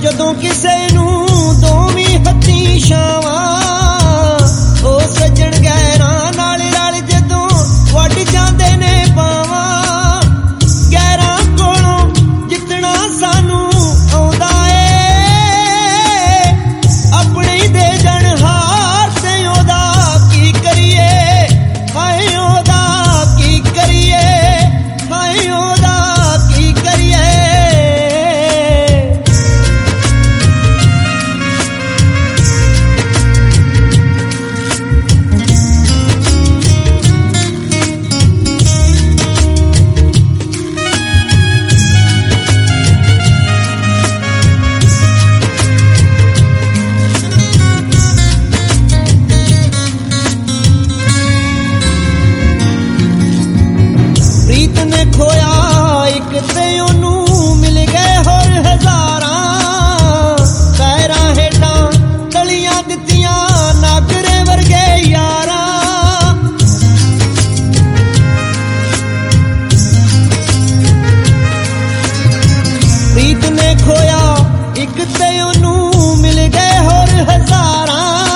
ਜਦੋਂ ਕਿਸੇ ਨੂੰ ਦੋਵੇਂ ਹੱਥੀਂ ਛਾਵਾਂ, ਉਹ ਸੱਜਣ ਗੈਰਾਂ ਨਾਲ ਰਲ ਜਦੋਂ ਵੱਢ ਜਾਂਦੇ ਨੇ ਪਾਵਾਂ। ਗੈਰਾਂ ਕੋਲੋਂ ਜਿੱਤਣਾ ਸਾਨੂੰ ਆਉਂਦਾ ਏ, ਆਪਣੇ ਹੀ ਦੇ ਜਾਣ ਹਾਰ ਤੇ ਉਹਦਾ ਕੀ ਕਰੀਏ, ਹਾਏ ਉਹਦਾ ਕੀ ਕਰੀਏ, ਹਾਏ ਉਹਦਾ ਕੀ ਕਰੀਏ। ਪ੍ਰੀਤ ਨੇ ਖੋਇਆ ਇੱਕ ਤੇ ਉਹਨੂੰ ਮਿਲ ਗਏ ਹੋਰ ਹਜ਼ਾਰਾਂ। ਪੈਰਾਂ ਹੇਠਾਂ ਤਲੀਆਂ ਦਿੱਤੀਆਂ ਨਾਗਰੇ ਵਰਗੇ ਯਾਰਾਂ। ਪ੍ਰੀਤ ਨੇ ਖੋਇਆ ਇੱਕ ਤੇ ਉਹਨੂੰ ਮਿਲ ਗਏ ਹੋਰ ਹਜ਼ਾਰਾਂ।